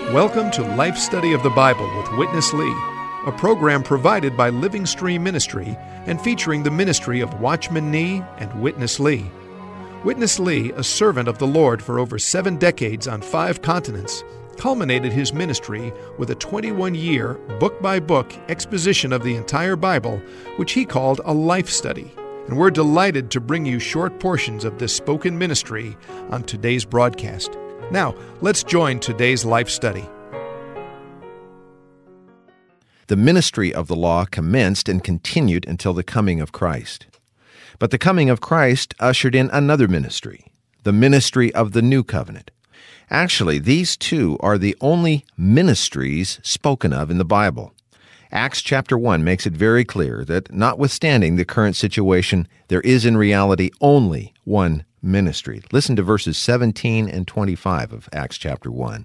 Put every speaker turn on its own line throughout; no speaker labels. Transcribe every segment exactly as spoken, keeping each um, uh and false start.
Welcome to Life Study of the Bible with Witness Lee, a program provided by Living Stream Ministry and featuring the ministry of Watchman Nee and Witness Lee. Witness Lee, a servant of the Lord for over seven decades on five continents, culminated his ministry with a twenty-one-year, book-by-book exposition of the entire Bible, which he called a life study. And we're delighted to bring you short portions of this spoken ministry on today's broadcast. Now, let's join today's life study.
The ministry of the law commenced and continued until the coming of Christ. But the coming of Christ ushered in another ministry, the ministry of the New Covenant. Actually, these two are the only ministries spoken of in the Bible. Acts chapter one makes it very clear that, notwithstanding the current situation, there is in reality only one ministry. Listen to verses seventeen and twenty-five of Acts chapter one.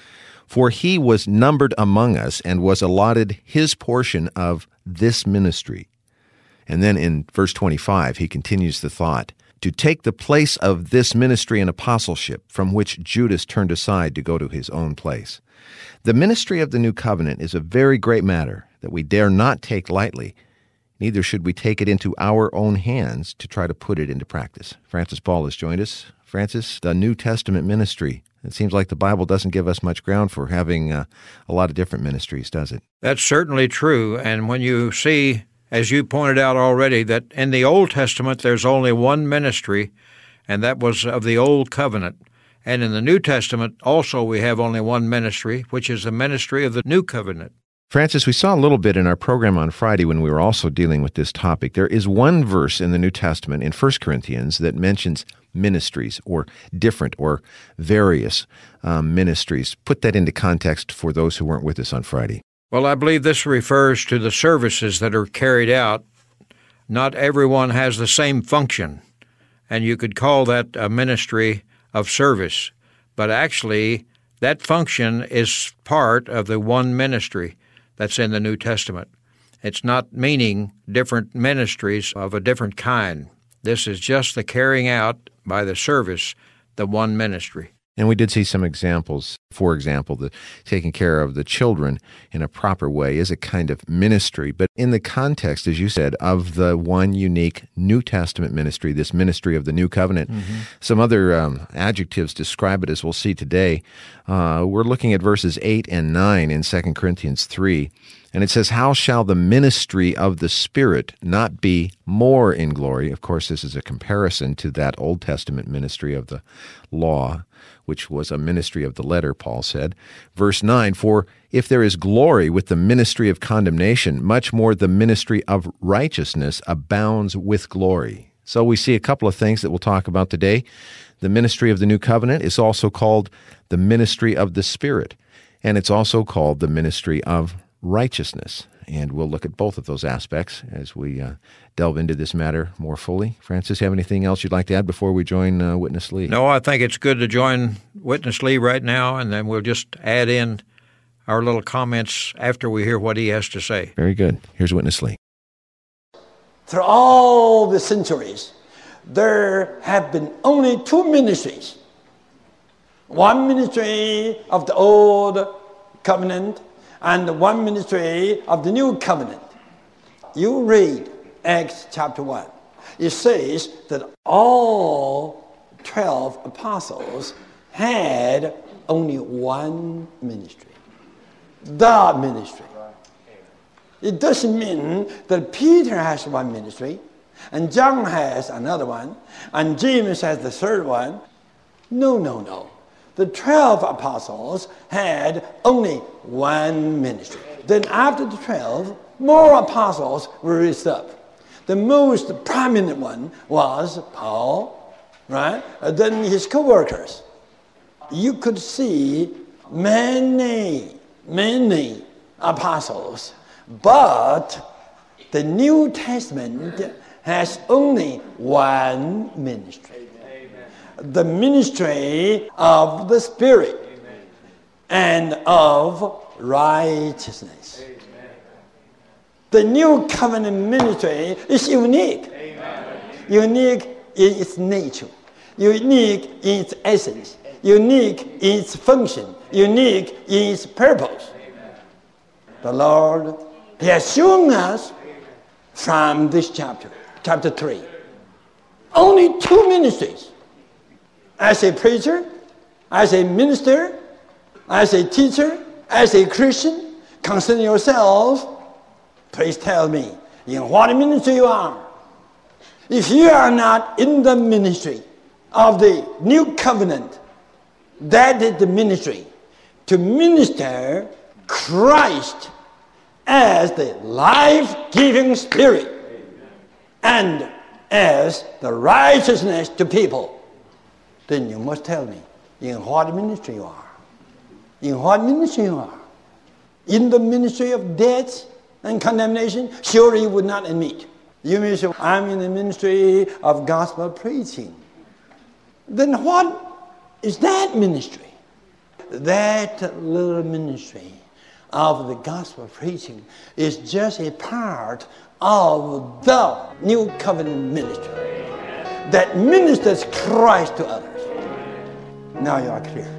For he was numbered among us and was allotted his portion of this ministry. And then in verse twenty-five, he continues the thought, to take the place of this ministry and apostleship from which Judas turned aside to go to his own place. The ministry of the New Covenant is a very great matter that we dare not take lightly. Neither should we take it into our own hands to try to put it into practice. Francis Paul has joined us. Francis, the New Testament ministry. It seems like the Bible doesn't give us much ground for having uh, a lot of different ministries, does it?
That's certainly true. And when you see, as you pointed out already, that in the Old Testament there's only one ministry, and that was of the Old Covenant. And in the New Testament also we have only one ministry, which is the ministry of the New Covenant.
Francis, we saw a little bit in our program on Friday when we were also dealing with this topic. There is one verse in the New Testament, in First Corinthians, that mentions ministries or different or various um, ministries. Put that into context for those who weren't with us on Friday.
Well, I believe this refers to the services that are carried out. Not everyone has the same function, and you could call that a ministry of service. But actually, that function is part of the one ministry that's in the New Testament. It's not meaning different ministries of a different kind. This is just the carrying out by the service, the one ministry.
And we did see some examples. For example, the taking care of the children in a proper way is a kind of ministry. But in the context, as you said, of the one unique New Testament ministry, this ministry of the New Covenant, mm-hmm. some other um, adjectives describe it, as we'll see today. Uh, we're looking at verses eight and nine in Second Corinthians three. And it says, how shall the ministry of the Spirit not be more in glory? Of course, this is a comparison to that Old Testament ministry of the law, which was a ministry of the letter, Paul said. Verse nine, for if there is glory with the ministry of condemnation, much more the ministry of righteousness abounds with glory. So we see a couple of things that we'll talk about today. The ministry of the New Covenant is also called the ministry of the Spirit, and it's also called the ministry of righteousness. And we'll look at both of those aspects as we uh, delve into this matter more fully. Francis, have anything else you'd like to add before we join uh, Witness Lee?
No, I think it's good to join Witness Lee right now, and then we'll just add in our little comments after we hear what he has to say.
Very good. Here's Witness Lee.
Through all the centuries, there have been only two ministries. One ministry of the Old Covenant, and one ministry of the New Covenant. You read Acts chapter one. It says that all twelve apostles had only one ministry. The ministry. It doesn't mean that Peter has one ministry, and John has another one, and James has the third one. No, no, no. The twelve apostles had only one ministry. Then after the twelve, more apostles were raised up. The most prominent one was Paul, right? And then his co-workers. You could see many, many apostles, but the New Testament has only one ministry. The ministry of the Spirit. Amen. And of righteousness. Amen. The New Covenant ministry is unique. Amen. Unique in its nature. Unique in its essence. unique in its function, unique in its purpose. The Lord, He has shown us from this chapter, chapter three, only two ministries. As a preacher, as a minister, as a teacher, as a Christian, consider yourself. Please tell me in what ministry you are. If you are not in the ministry of the new covenant, that is the ministry to minister Christ as the life-giving Spirit and as the righteousness to people. Then you must tell me in what ministry you are. In what ministry you are. In the ministry of death and condemnation, surely you would not admit. You may say, I'm in the ministry of gospel preaching. Then what is that ministry? That little ministry of the gospel preaching is just a part of the new covenant ministry that ministers Christ to others. Now you are clear.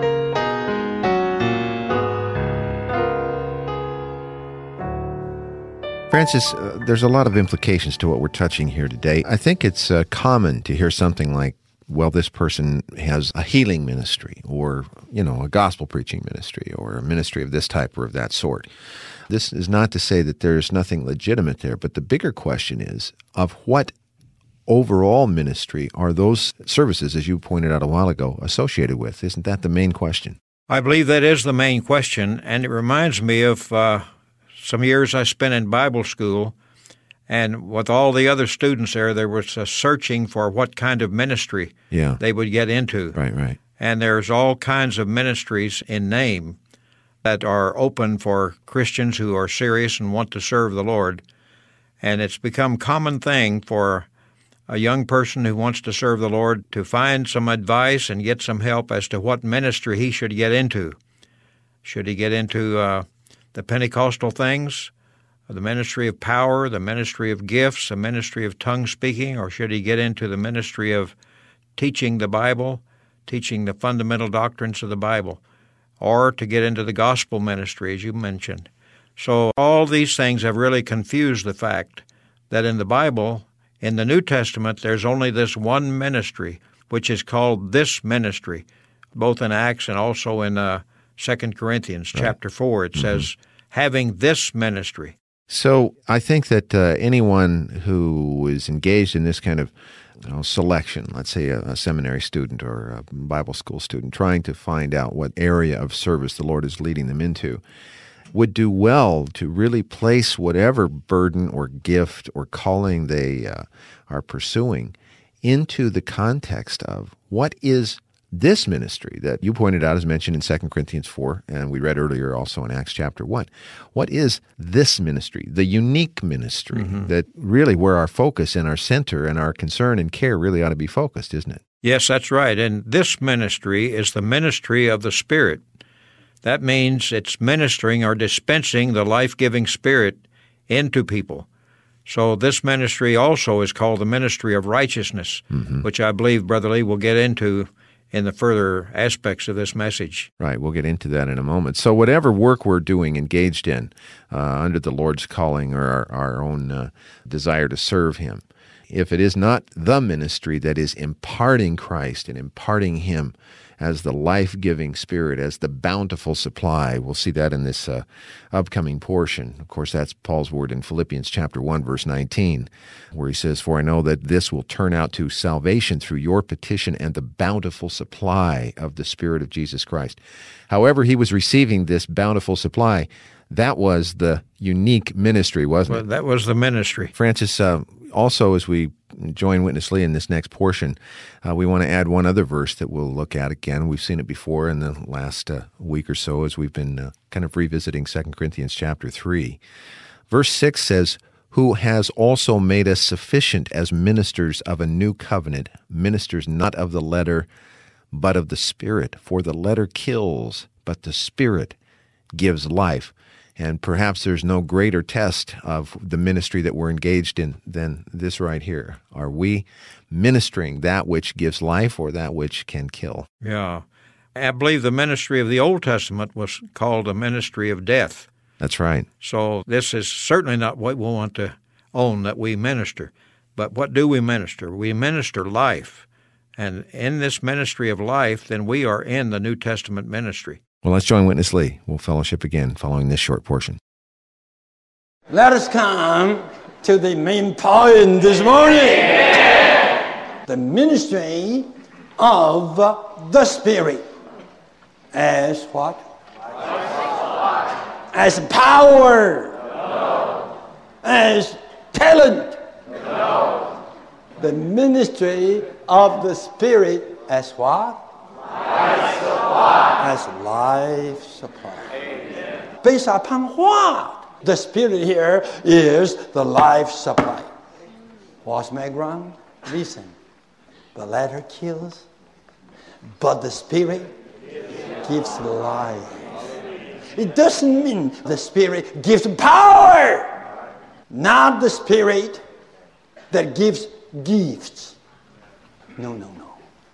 Francis, uh, there's a lot of implications to what we're touching here today. I think it's uh, common to hear something like, well, this person has a healing ministry or, you know, a gospel preaching ministry or a ministry of this type or of that sort. This is not to say that there's nothing legitimate there, but the bigger question is of what overall ministry are those services, as you pointed out a while ago, associated with? Isn't that the main question?
I believe that is the main question, and it reminds me of uh, some years I spent in Bible school, and with all the other students there, there was a searching for what kind of ministry
yeah.
they would get into.
Right, right.
And there's all kinds of ministries in name that are open for Christians who are serious and want to serve the Lord. And it's become a common thing for a young person who wants to serve the Lord to find some advice and get some help as to what ministry he should get into. Should he get into uh, the Pentecostal things, the ministry of power, the ministry of gifts, the ministry of tongue speaking, or should he get into the ministry of teaching the Bible, teaching the fundamental doctrines of the Bible, or to get into the gospel ministry, as you mentioned? So all these things have really confused the fact that in the Bible, in the New Testament, there's only this one ministry, which is called this ministry, both in Acts and also in uh, Second Corinthians right. chapter four. It mm-hmm. says, having this ministry.
So I think that uh, anyone who is engaged in this kind of you know, selection, let's say a, a seminary student or a Bible school student, trying to find out what area of service the Lord is leading them into, would do well to really place whatever burden or gift or calling they uh, are pursuing into the context of what is this ministry that you pointed out is mentioned in Second Corinthians four, and we read earlier also in Acts chapter one. What is this ministry, the unique ministry mm-hmm. that really where our focus and our center and our concern and care really ought to be focused, isn't it?
Yes, that's right. And this ministry is the ministry of the Spirit. That means it's ministering or dispensing the life-giving Spirit into people. So this ministry also is called the ministry of righteousness, mm-hmm. which I believe Brother Lee will get into in the further aspects of this message.
Right, we'll get into that in a moment. So whatever work we're doing, engaged in, uh, under the Lord's calling or our, our own uh, desire to serve Him, if it is not the ministry that is imparting Christ and imparting Him as the life-giving Spirit, as the bountiful supply. We'll see that in this uh, upcoming portion. Of course, that's Paul's word in Philippians chapter one, verse nineteen, where he says, "For I know that this will turn out to salvation through your petition and the bountiful supply of the Spirit of Jesus Christ." However he was receiving this bountiful supply, that was the unique ministry, wasn't
well,
it?
That was the ministry.
Francis, uh, also as we join Witness Lee in this next portion, uh, we want to add one other verse that we'll look at again. We've seen it before in the last uh, week or so as we've been uh, kind of revisiting Second Corinthians chapter three. Verse six says, "Who has also made us sufficient as ministers of a new covenant, ministers not of the letter, but of the Spirit. For the letter kills, but the Spirit gives life." And perhaps there's no greater test of the ministry that we're engaged in than this right here. Are we ministering that which gives life or that which can kill.
Yeah. I believe the ministry of the Old Testament was called a ministry of death.
That's right.
So this is certainly not what we want to own, that we minister. But what do we minister? We minister life. And in this ministry of life, then we are in the New Testament ministry.
Well, let's join Witness Lee. We'll fellowship again following this short portion.
Let us come to the main point this morning. The ministry of the Spirit. As what? As power. No. As talent. No. The ministry of the Spirit as what? Life supply. As life supply. Amen. Based upon what? The Spirit here is the life supply. What's background? Listen. The letter kills, but the Spirit gives life. It doesn't mean the Spirit gives power. Not the Spirit that gives gifts. No, no, no.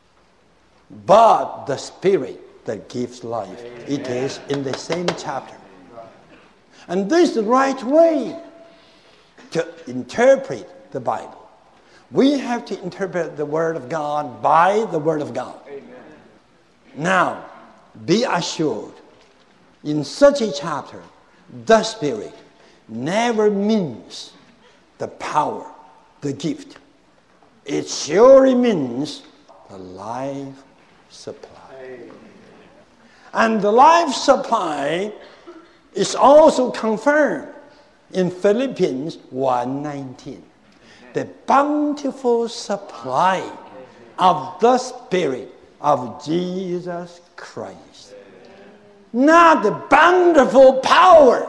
But the Spirit that gives life. It is in the same chapter. And this is the right way to interpret the Bible. We have to interpret the Word of God by the Word of God. Amen. Now, be assured, in such a chapter, the Spirit never means the power, the gift. It surely means the life supply. Amen. And the life supply is also confirmed in Philippians one nineteen. The bountiful supply of the Spirit of Jesus Christ. Not the bountiful power.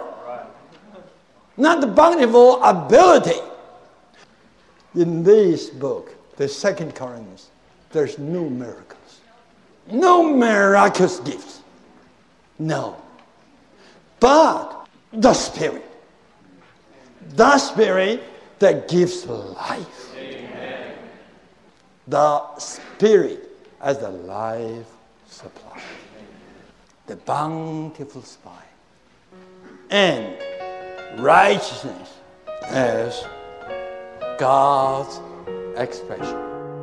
Not the bountiful ability. In this book, the Second Corinthians, there's no miracles. No miraculous gifts. No. But the Spirit. The Spirit that gives life. Amen. The Spirit as the life supply. The bountiful supply. And righteousness as God's expression.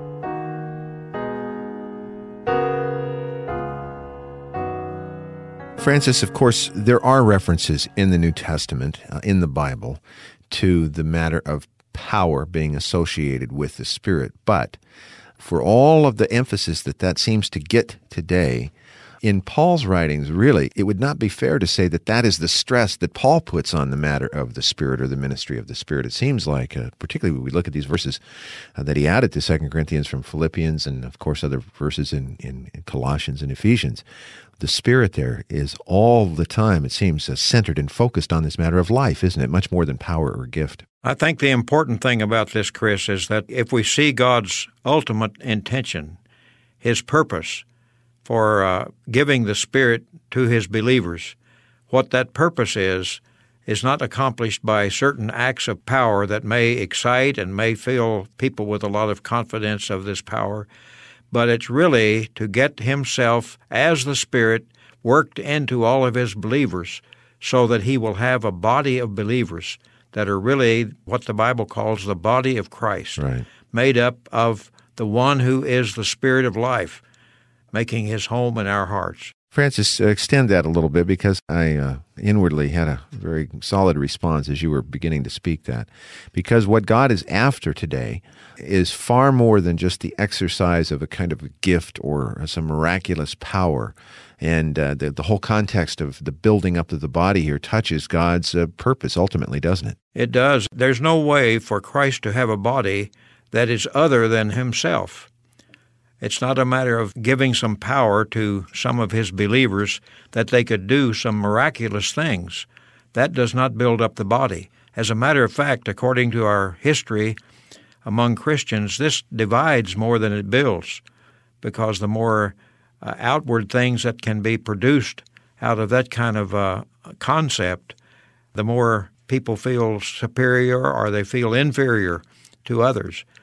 Francis, of course, there are references in the New Testament, uh, in the Bible, to the matter of power being associated with the Spirit. But for all of the emphasis that that seems to get today, in Paul's writings, really, it would not be fair to say that that is the stress that Paul puts on the matter of the Spirit or the ministry of the Spirit. It seems like, uh, particularly when we look at these verses uh, that he added to Second Corinthians from Philippians and, of course, other verses in, in, in Colossians and Ephesians, the Spirit there is all the time, it seems, uh, centered and focused on this matter of life, isn't it? Much more than power or gift.
I think the important thing about this, Chris, is that if we see God's ultimate intention, His purpose for uh, giving the Spirit to His believers, what that purpose is, is not accomplished by certain acts of power that may excite and may fill people with a lot of confidence of this power, but it's really to get Himself as the Spirit worked into all of His believers so that He will have a body of believers that are really what the Bible calls the body of Christ,
right,
made up of the one who is the Spirit of life, making His home in our hearts.
Francis, uh, extend that a little bit, because I uh, inwardly had a very solid response as you were beginning to speak that. Because what God is after today is far more than just the exercise of a kind of a gift or some miraculous power. And uh, the, the whole context of the building up of the body here touches God's uh, purpose ultimately, doesn't it?
It does. There's no way for Christ to have a body that is other than Himself. It's not a matter of giving some power to some of His believers that they could do some miraculous things. That does not build up the body. As a matter of fact, according to our history among Christians, this divides more than it builds, because the more uh, outward things that can be produced out of that kind of uh, concept, the more people feel superior or they feel inferior to others.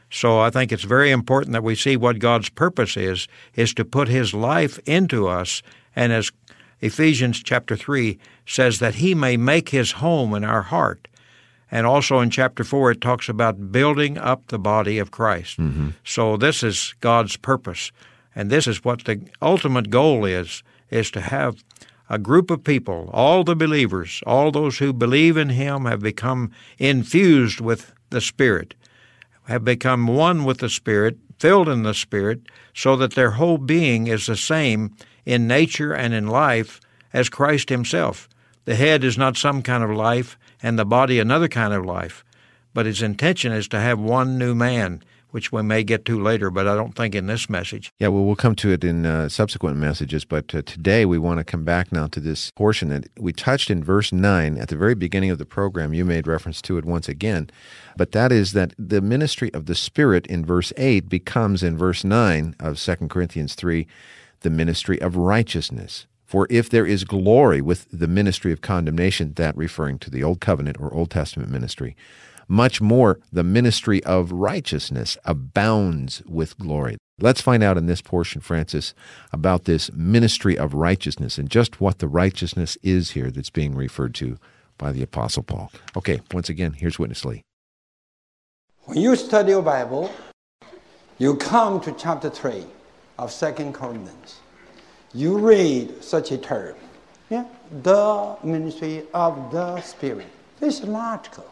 So I think it's very important that we see what God's purpose is, is to put His life into us. And as Ephesians chapter three says, that He may make His home in our heart. And also in chapter four, it talks about building up the body of Christ. Mm-hmm. So this is God's purpose. And this is what the ultimate goal is, is to have a group of people, all the believers, all those who believe in Him have become infused with the Spirit, have become one with the Spirit, filled in the Spirit, so that their whole being is the same in nature and in life as Christ Himself. The head is not some kind of life, and the body another kind of life. But His intention is to have one new man, which we may get to later, but I don't think in this message.
Yeah, well, we'll come to it in uh, subsequent messages, but uh, today we want to come back now to this portion that we touched in verse nine at the very beginning of the program. You made reference to it once again, but that is that the ministry of the Spirit in verse eight becomes in verse nine of Second Corinthians three the ministry of righteousness. For if there is glory with the ministry of condemnation, that referring to the Old Covenant or Old Testament ministry, much more the ministry of righteousness abounds with glory. Let's find out in this portion, Francis, about this ministry of righteousness and just what the righteousness is here that's being referred to by the Apostle Paul. Okay, once again, here's Witness Lee.
When you study your Bible, you come to chapter three of Second Corinthians. You read such a term, yeah, the ministry of the Spirit. This is logical.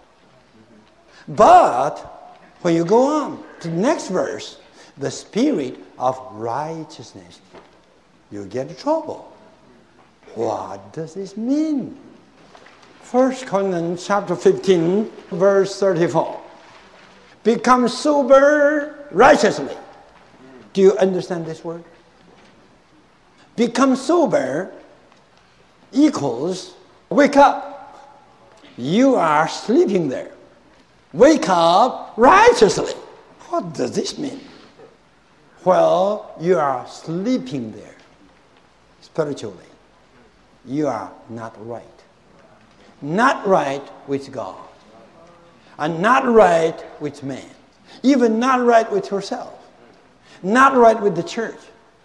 But when you go on to the next verse, the Spirit of righteousness, you get in trouble. What does this mean? First Corinthians chapter fifteen, verse thirty-four. Become sober righteously. Do you understand this word? Become sober equals wake up. You are sleeping there. Wake up righteously. What does this mean? Well, you are sleeping there spiritually. You are not right. Not right with God. And not right with man. Even not right with yourself. Not right with the church.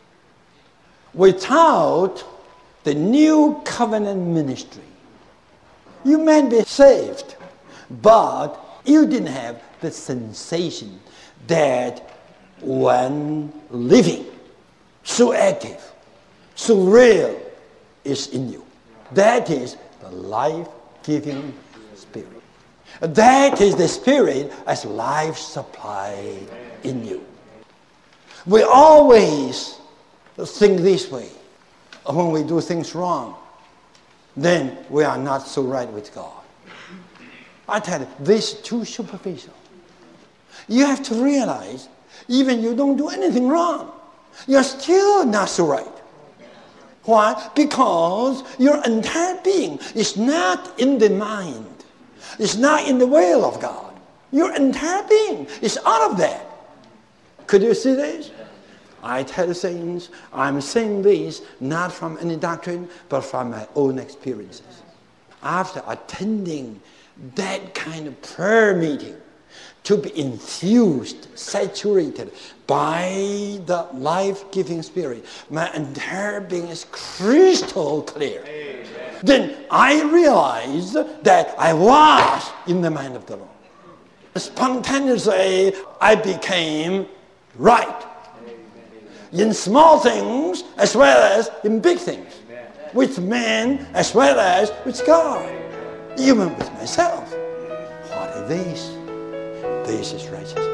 Without the new covenant ministry, you may be saved, but you didn't have the sensation that when living, so active, so real is in you. That is the life-giving Spirit. That is the Spirit as life supply in you. We always think this way. When we do things wrong, then we are not so right with God. I tell you, this is too superficial. You have to realize, even you don't do anything wrong, you're still not so right. Why? Because your entire being is not in the mind. It's not in the will of God. Your entire being is out of that. Could you see this? I tell the saints, I'm saying this not from any doctrine, but from my own experiences. After attending that kind of prayer meeting, to be infused, saturated by the life-giving Spirit, my entire being is crystal clear. Amen. Then I realized that I was in the mind of the Lord. Spontaneously, I became right. In small things as well as in big things. With men as well as with God. Even with myself. What is this? This is righteousness.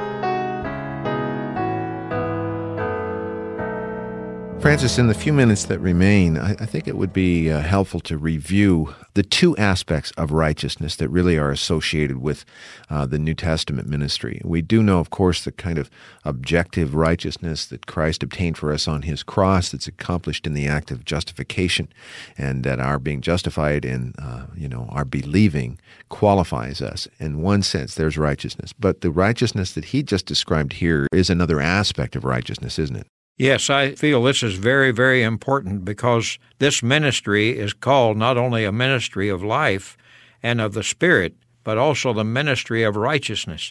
Francis, in the few minutes that remain, I, I think it would be uh, helpful to review the two aspects of righteousness that really are associated with uh, the New Testament ministry. We do know, of course, the kind of objective righteousness that Christ obtained for us on His cross that's accomplished in the act of justification, and that our being justified in, uh, you know, our believing qualifies us. In one sense, there's righteousness. But the righteousness that he just described here is another aspect of righteousness, isn't it?
Yes, I feel this is very, very important because this ministry is called not only a ministry of life and of the Spirit, but also the ministry of righteousness.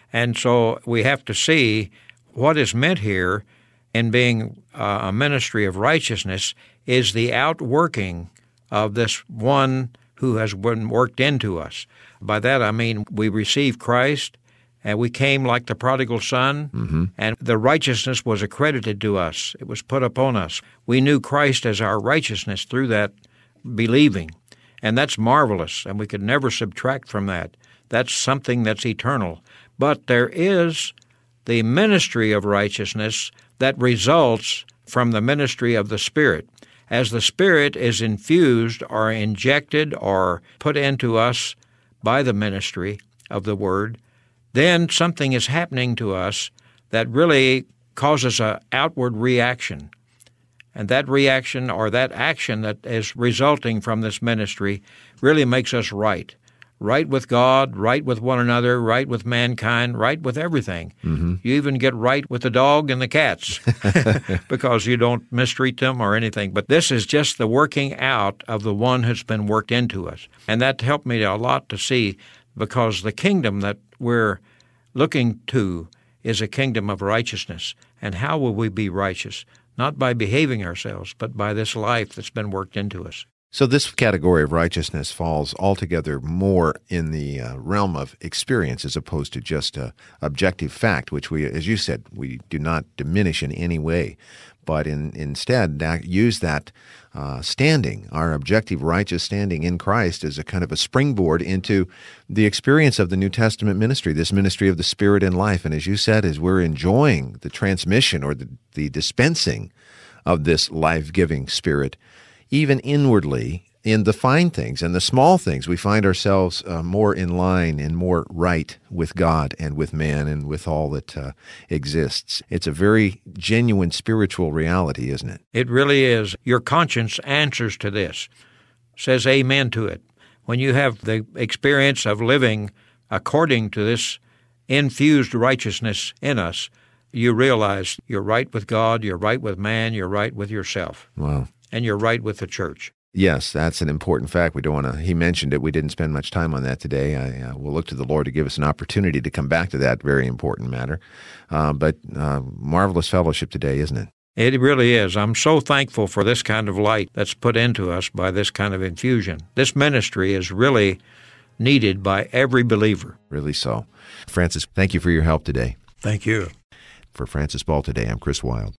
And so we have to see what is meant here in being uh, a ministry of righteousness is the outworking of this one who has been worked into us. By that I mean we receive Christ, and we came like the prodigal son, mm-hmm. and the righteousness was accredited to us. It was put upon us. We knew Christ as our righteousness through that believing, and that's marvelous, and we could never subtract from that. That's something that's eternal. But there is the ministry of righteousness that results from the ministry of the Spirit. As the Spirit is infused or injected or put into us by the ministry of the Word, then something is happening to us that really causes an outward reaction. And that reaction or that action that is resulting from this ministry really makes us right. Right with God, right with one another, right with mankind, right with everything. Mm-hmm. You even get right with the dog and the cats because you don't mistreat them or anything. But this is just the working out of the one who's been worked into us. And that helped me a lot to see, because the kingdom that we're looking to is a kingdom of righteousness. And how will we be righteous? Not by behaving ourselves, but by this life that's been worked into us.
So this category of righteousness falls altogether more in the uh, realm of experience as opposed to just a objective fact, which we, as you said, we do not diminish in any way, but in, instead that, use that uh, standing, our objective righteous standing in Christ, as a kind of a springboard into the experience of the New Testament ministry, this ministry of the Spirit and life. And as you said, as we're enjoying the transmission or the, the dispensing of this life-giving Spirit, even inwardly, in the fine things and the small things, we find ourselves uh, more in line and more right with God and with man and with all that uh, exists. It's a very genuine spiritual reality, isn't it?
It really is. Your conscience answers to this, says amen to it. When you have the experience of living according to this infused righteousness in us, you realize you're right with God, you're right with man, you're right with yourself.
Wow.
And you're right with the church.
Yes, that's an important fact. We don't want to, he mentioned it. We didn't spend much time on that today. I uh, will look to the Lord to give us an opportunity to come back to that very important matter. Uh, but uh, marvelous fellowship today, isn't it?
It really is. I'm so thankful for this kind of light that's put into us by this kind of infusion. This ministry is really needed by every believer.
Really so. Francis, thank you for your help today.
Thank you.
For Francis Ball today, I'm Chris Wilde.